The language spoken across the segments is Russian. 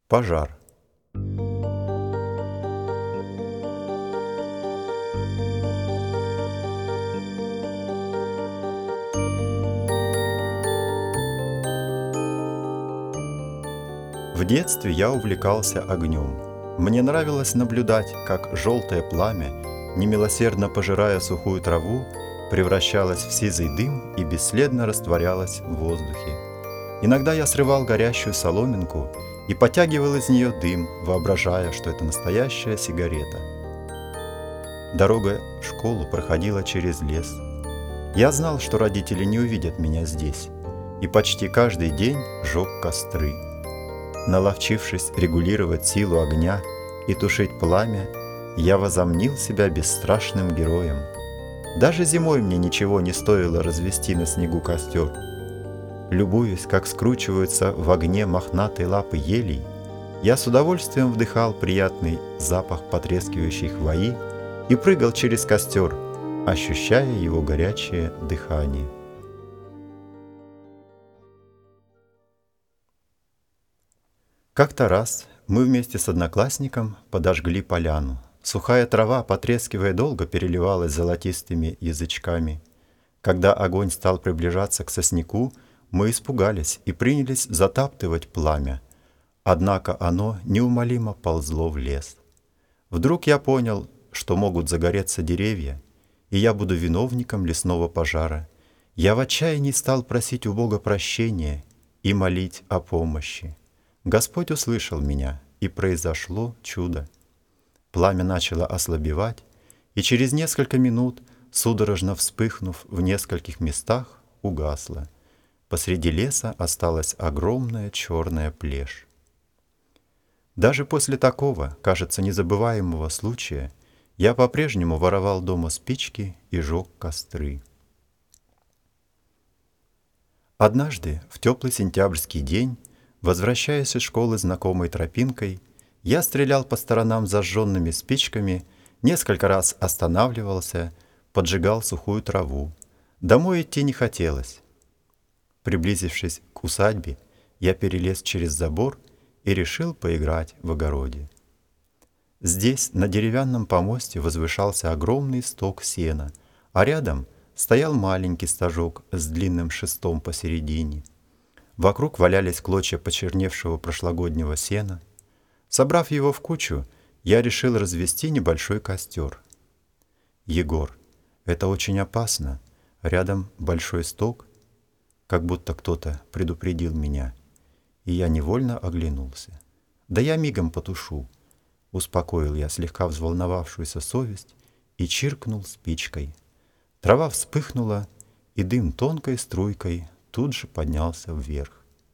Пожар. В детстве я увлекался огнем. Мне нравилось наблюдать, как желтое пламя, немилосердно пожирая сухую траву, превращалось в сизый дым и бесследно растворялось в воздухе. Иногда я срывал горящую соломинку и потягивал из нее дым, воображая, что это настоящая сигарета. Дорога в школу проходила через лес. Я знал, что родители не увидят меня здесь, и почти каждый день жег костры. Наловчившись регулировать силу огня и тушить пламя, я возомнил себя бесстрашным героем. Даже зимой мне ничего не стоило развести на снегу костер. Любуясь, как скручиваются в огне мохнатые лапы елей, я с удовольствием вдыхал приятный запах потрескивающей хвои и прыгал через костер, ощущая его горячее дыхание. Как-то раз мы вместе с одноклассником подожгли поляну. Сухая трава, потрескивая, долго переливалась золотистыми язычками. Когда огонь стал приближаться к сосняку, мы испугались и принялись затаптывать пламя. Однако оно неумолимо ползло в лес. Вдруг я понял, что могут загореться деревья, и я буду виновником лесного пожара. Я в отчаянии стал просить у Бога прощения и молить о помощи. Господь услышал меня, и произошло чудо. Пламя начало ослабевать, и через несколько минут, судорожно вспыхнув в нескольких местах, угасло. Посреди леса осталась огромная черная плешь. Даже после такого, кажется, незабываемого случая, я по-прежнему воровал дома спички и жег костры. Однажды, в теплый сентябрьский день, возвращаясь из школы знакомой тропинкой, я стрелял по сторонам зажженными спичками, несколько раз останавливался, поджигал сухую траву. Домой идти не хотелось. Приблизившись к усадьбе, я перелез через забор и решил поиграть в огороде. Здесь, на деревянном помосте, возвышался огромный сток сена, а рядом стоял маленький стожок с длинным шестом посередине. Вокруг валялись клочья почерневшего прошлогоднего сена. Собрав его в кучу, я решил развести небольшой костер. «Егор, это очень опасно. Рядом большой сток», как будто кто-то предупредил меня, и я невольно оглянулся. «Да я мигом потушу», — успокоил я слегка взволновавшуюся совесть и чиркнул спичкой. Трава вспыхнула, и дым тонкой струйкой тут же поднялся вверх.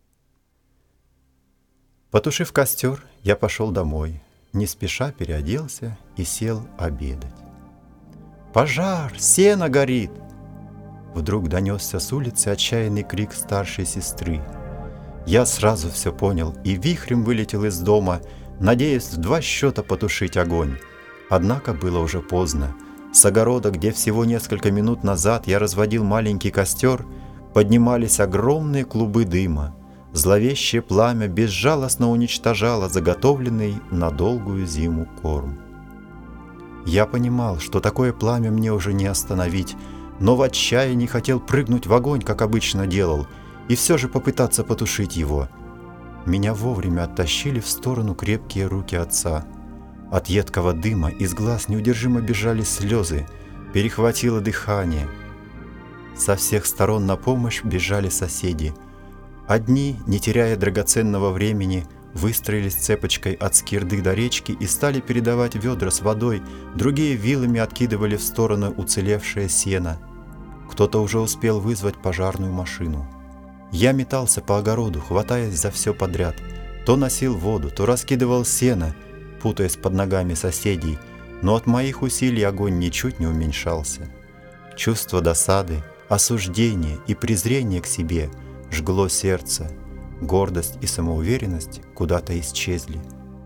Потушив костер, я пошел домой, не спеша переоделся и сел обедать. «Пожар! Сено горит!» Вдруг донесся с улицы отчаянный крик старшей сестры. Я сразу все понял и вихрем вылетел из дома, надеясь в 2 счета потушить огонь. Однако было уже поздно. С огорода, где всего несколько минут назад я разводил маленький костер, поднимались огромные клубы дыма. Зловещее пламя безжалостно уничтожало заготовленный на долгую зиму корм. Я понимал, что такое пламя мне уже не остановить, но в отчаянии хотел прыгнуть в огонь, как обычно делал, и все же попытаться потушить его. Меня вовремя оттащили в сторону крепкие руки отца. От едкого дыма из глаз неудержимо бежали слезы, перехватило дыхание. Со всех сторон на помощь бежали соседи. Одни, не теряя драгоценного времени, выстроились цепочкой от скирды до речки и стали передавать ведра с водой, другие вилами откидывали в сторону уцелевшее сено. Кто-то уже успел вызвать пожарную машину. Я метался по огороду, хватаясь за все подряд. То носил воду, то раскидывал сено, путаясь под ногами соседей, но от моих усилий огонь ничуть не уменьшался. Чувство досады, осуждения и презрения к себе жгло сердце. Гордость и самоуверенность куда-то исчезли.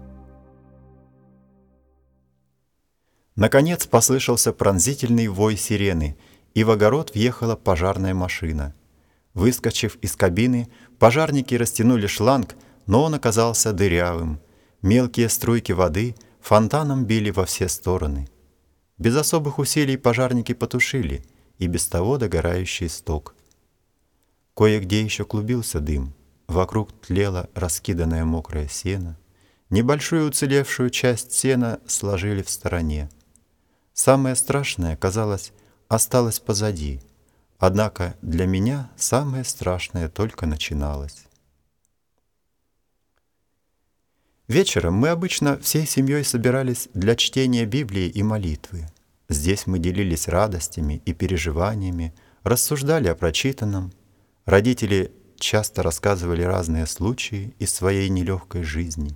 Наконец послышался пронзительный вой сирены, и в огород въехала пожарная машина. Выскочив из кабины, пожарники растянули шланг, но он оказался дырявым. Мелкие струйки воды фонтаном били во все стороны. Без особых усилий пожарники потушили и без того догорающий сток. Кое-где еще клубился дым, вокруг тлело раскиданное мокрое сено. Небольшую уцелевшую часть сена сложили в стороне. Самое страшное, казалось, осталось позади. Однако для меня самое страшное только начиналось. Вечером мы обычно всей семьей собирались для чтения Библии и молитвы. Здесь мы делились радостями и переживаниями, рассуждали о прочитанном. Родители часто рассказывали разные случаи из своей нелегкой жизни.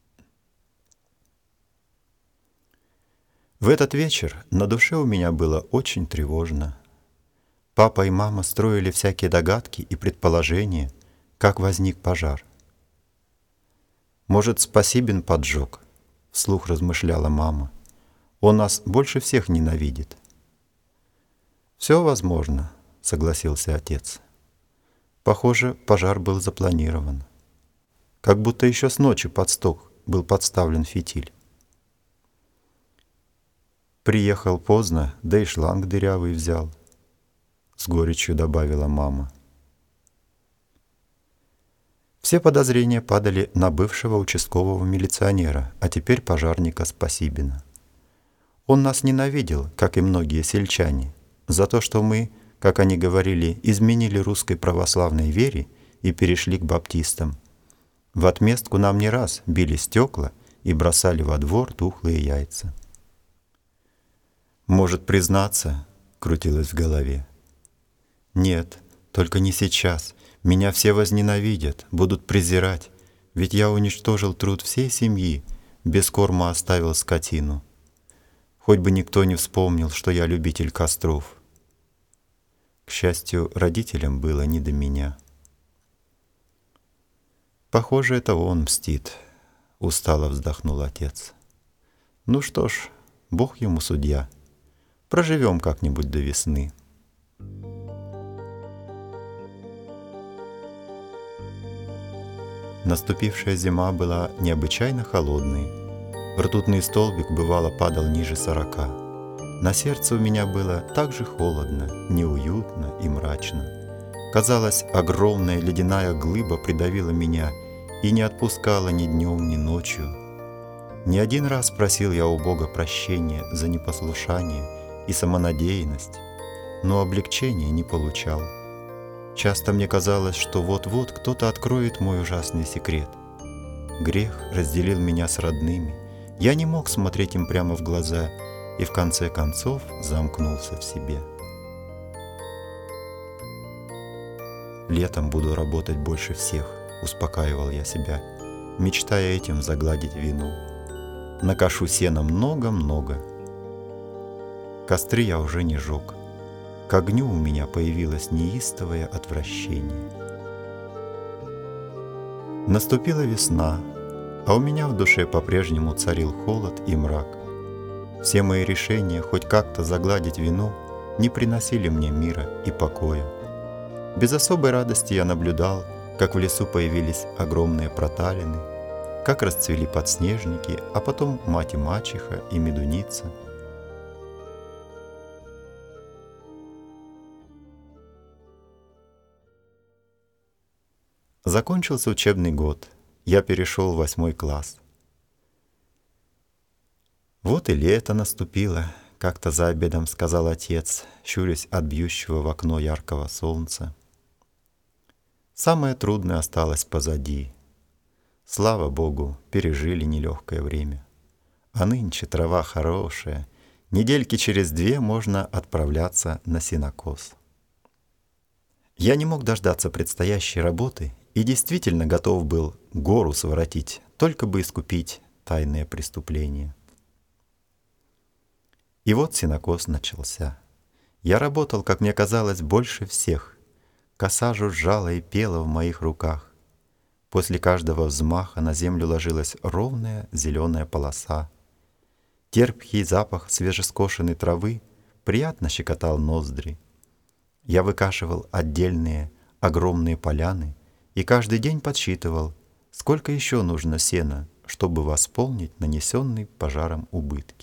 В этот вечер на душе у меня было очень тревожно. Папа и мама строили всякие догадки и предположения, как возник пожар. «Может, Спасибин поджег?» — вслух размышляла мама. «Он нас больше всех ненавидит». «Все возможно», — согласился отец. Похоже, пожар был запланирован. Как будто еще с ночи под стол был подставлен фитиль. «Приехал поздно, да и шланг дырявый взял», — с горечью добавила мама. Все подозрения падали на бывшего участкового милиционера, а теперь пожарника Спасибина. Он нас ненавидел, как и многие сельчане, за то, что мы, как они говорили, изменили русской православной вере и перешли к баптистам. В отместку нам не раз били стекла и бросали во двор тухлые яйца. «Может, признаться?» — крутилось в голове. «Нет, только не сейчас. Меня все возненавидят, будут презирать, ведь я уничтожил труд всей семьи, без корма оставил скотину. Хоть бы никто не вспомнил, что я любитель костров». К счастью, родителям было не до меня. «Похоже, это он мстит», — устало вздохнул отец. «Ну что ж, Бог ему судья. Проживем как-нибудь до весны». Наступившая зима была необычайно холодной. Ртутный столбик бывало падал ниже 40. На сердце у меня было так же холодно, неуютно и мрачно. Казалось, огромная ледяная глыба придавила меня и не отпускала ни днем, ни ночью. Не один раз просил я у Бога прощения за непослушание и самонадеянность, но облегчения не получал. Часто мне казалось, что вот-вот кто-то откроет мой ужасный секрет. Грех разделил меня с родными. Я не мог смотреть им прямо в глаза и в конце концов замкнулся в себе. «Летом буду работать больше всех», — успокаивал я себя, мечтая этим загладить вину. «Накошу сена много-много». Костры я уже не жег. К огню у меня появилось неистовое отвращение. Наступила весна, а у меня в душе по-прежнему царил холод и мрак. Все мои решения хоть как-то загладить вину не приносили мне мира и покоя. Без особой радости я наблюдал, как в лесу появились огромные проталины, как расцвели подснежники, а потом мать и мачеха и медуница. Закончился учебный год. Я перешел в 8 класс. «Вот и лето наступило», — как-то за обедом сказал отец, щурясь от бьющего в окно яркого солнца. «Самое трудное осталось позади. Слава Богу, пережили нелегкое время. А нынче трава хорошая. Недельки через 2 можно отправляться на сенокос». Я не мог дождаться предстоящей работы и действительно готов был гору своротить, только бы искупить тайные преступления. И вот сенокос начался. Я работал, как мне казалось, больше всех. Коса жужжала и пела в моих руках. После каждого взмаха на землю ложилась ровная зеленая полоса. Терпкий запах свежескошенной травы приятно щекотал ноздри. Я выкашивал отдельные огромные поляны и каждый день подсчитывал, сколько еще нужно сена, чтобы восполнить нанесенный пожаром убытки.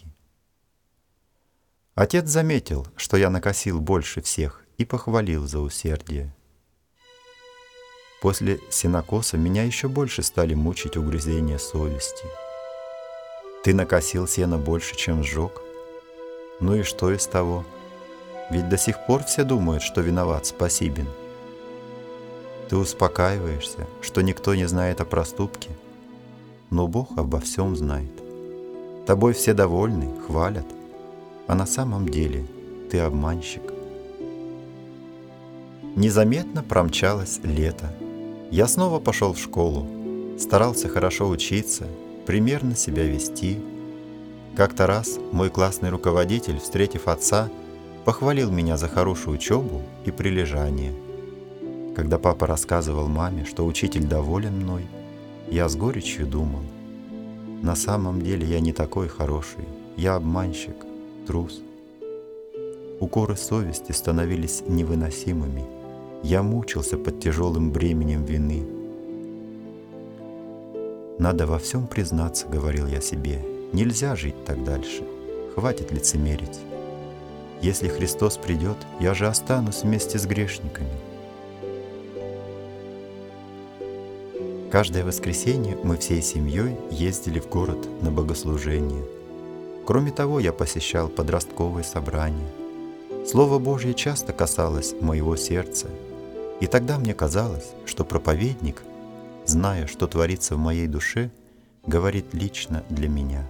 Отец заметил, что я накосил больше всех, и похвалил за усердие. После сенокоса меня еще больше стали мучить угрызения совести. Ты накосил сена больше, чем сжег? Ну и что из того? Ведь до сих пор все думают, что виноват Спасибин. Ты успокаиваешься, что никто не знает о проступке, но Бог обо всем знает. Тобой все довольны, хвалят, а на самом деле ты обманщик. Незаметно промчалось лето. Я снова пошел в школу, старался хорошо учиться, примерно себя вести. Как-то раз мой классный руководитель, встретив отца, похвалил меня за хорошую учебу и прилежание. Когда папа рассказывал маме, что учитель доволен мной, я с горечью думал: на самом деле я не такой хороший, я обманщик, трус. Укоры совести становились невыносимыми. Я мучился под тяжелым бременем вины. «Надо во всем признаться», — говорил я себе. «Нельзя жить так дальше. Хватит лицемерить. Если Христос придет, я же останусь вместе с грешниками». Каждое воскресенье мы всей семьей ездили в город на богослужение. Кроме того, я посещал подростковые собрания. Слово Божье часто касалось моего сердца, и тогда мне казалось, что проповедник, зная, что творится в моей душе, говорит лично для меня.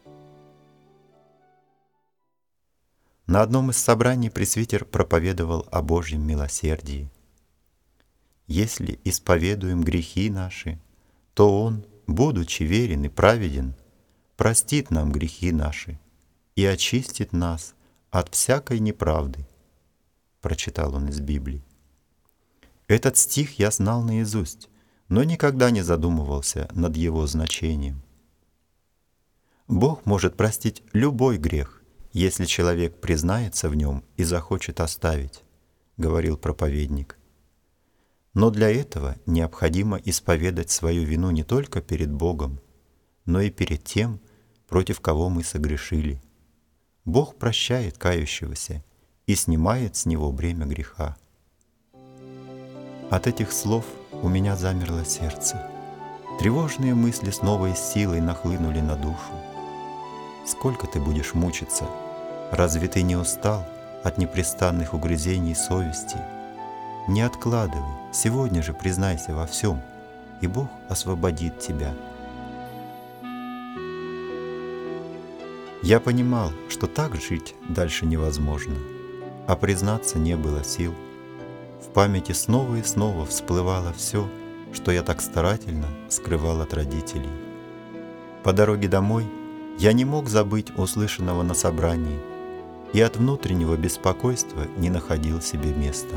На одном из собраний пресвитер проповедовал о Божьем милосердии. Если исповедуем грехи наши, то Он, будучи верен и праведен, простит нам грехи наши и очистит нас от всякой неправды. Прочитал он из Библии. Этот стих я знал наизусть, но никогда не задумывался над его значением. Бог может простить любой грех, если человек признается в нем и захочет оставить, говорил проповедник. Но для этого необходимо исповедать свою вину не только перед Богом, но и перед тем, против кого мы согрешили. Бог прощает кающегося и снимает с него бремя греха. От этих слов у меня замерло сердце. Тревожные мысли с новой силой нахлынули на душу. Сколько ты будешь мучиться? Разве ты не устал от непрестанных угрызений совести? Не откладывай, сегодня же признайся во всем, и Бог освободит тебя. Я понимал, что так жить дальше невозможно, а признаться не было сил. В памяти снова и снова всплывало все, что я так старательно скрывал от родителей. По дороге домой я не мог забыть услышанного на собрании и от внутреннего беспокойства не находил себе места.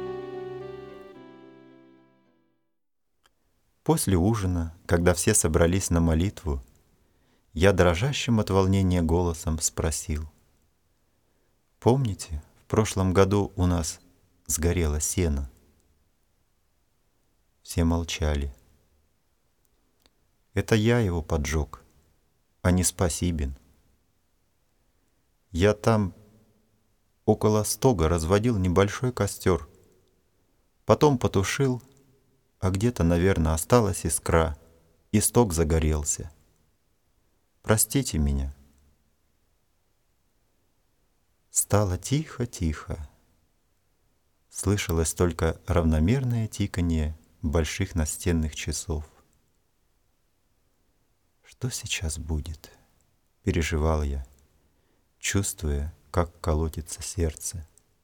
После ужина, когда все собрались на молитву, я дрожащим от волнения голосом спросил: «Помните, в прошлом году у нас сгорело сено?» Все молчали. «Это я его поджег, а не Спасибин. Я там около стога разводил небольшой костер, потом потушил, а где-то, наверное, осталась искра, и стог загорелся. Простите меня». Стало тихо-тихо. Слышалось только равномерное тиканье больших настенных часов. «Что сейчас будет?» — переживал я, чувствуя, как колотится сердце.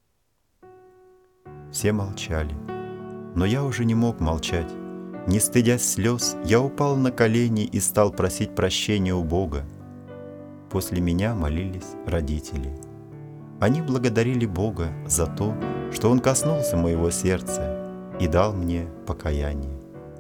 Все молчали, но я уже не мог молчать. Не стыдясь слез, я упал на колени и стал просить прощения у Бога. После меня молились родители. Они благодарили Бога за то, что Он коснулся моего сердца и дал мне покаяние.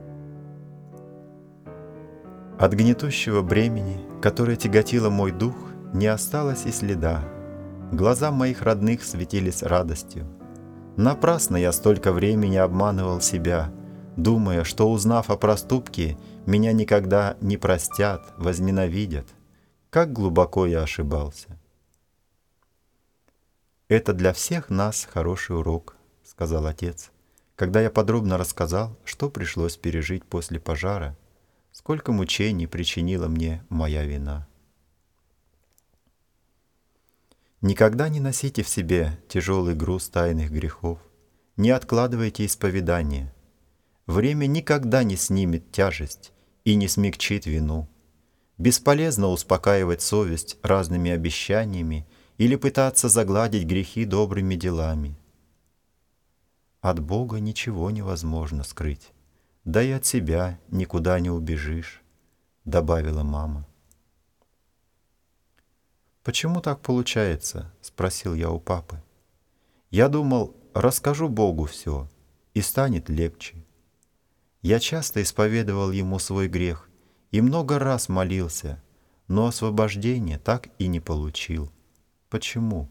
От гнетущего бремени, которое тяготило мой дух, не осталось и следа. Глаза моих родных светились радостью. Напрасно я столько времени обманывал себя, думая, что, узнав о проступке, меня никогда не простят, возненавидят. Как глубоко я ошибался. «Это для всех нас хороший урок», — сказал отец, когда я подробно рассказал, что пришлось пережить после пожара, сколько мучений причинила мне моя вина. Никогда не носите в себе тяжелый груз тайных грехов, не откладывайте исповедание. Время никогда не снимет тяжесть и не смягчит вину. Бесполезно успокаивать совесть разными обещаниями или пытаться загладить грехи добрыми делами. От Бога ничего невозможно скрыть, да и от себя никуда не убежишь, добавила мама. «Почему так получается?» — спросил я у папы. «Я думал, расскажу Богу все, и станет легче. Я часто исповедовал Ему свой грех и много раз молился, но освобождения так и не получил. Почему?»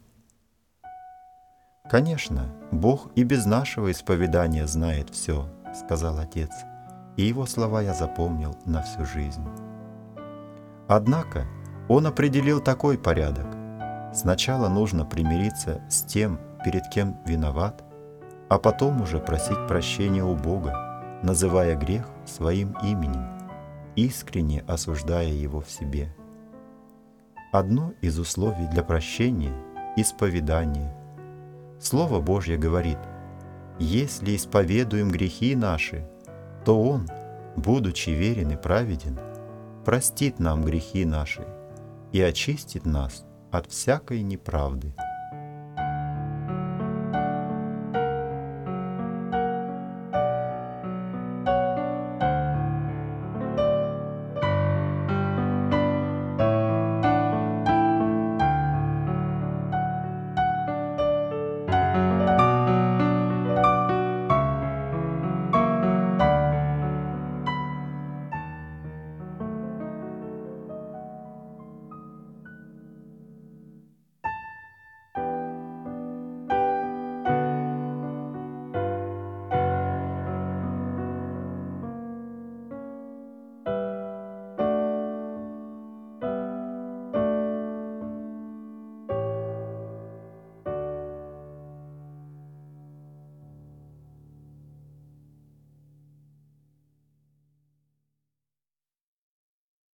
«Конечно, Бог и без нашего исповедания знает все», — сказал отец, и его слова я запомнил на всю жизнь. Однако Он определил такой порядок. Сначала нужно примириться с тем, перед кем виноват, а потом уже просить прощения у Бога, называя грех своим именем, искренне осуждая его в себе. Одно из условий для прощения — исповедание. Слово Божье говорит: «Если исповедуем грехи наши, то Он, будучи верен и праведен, простит нам грехи наши и очистит нас от всякой неправды».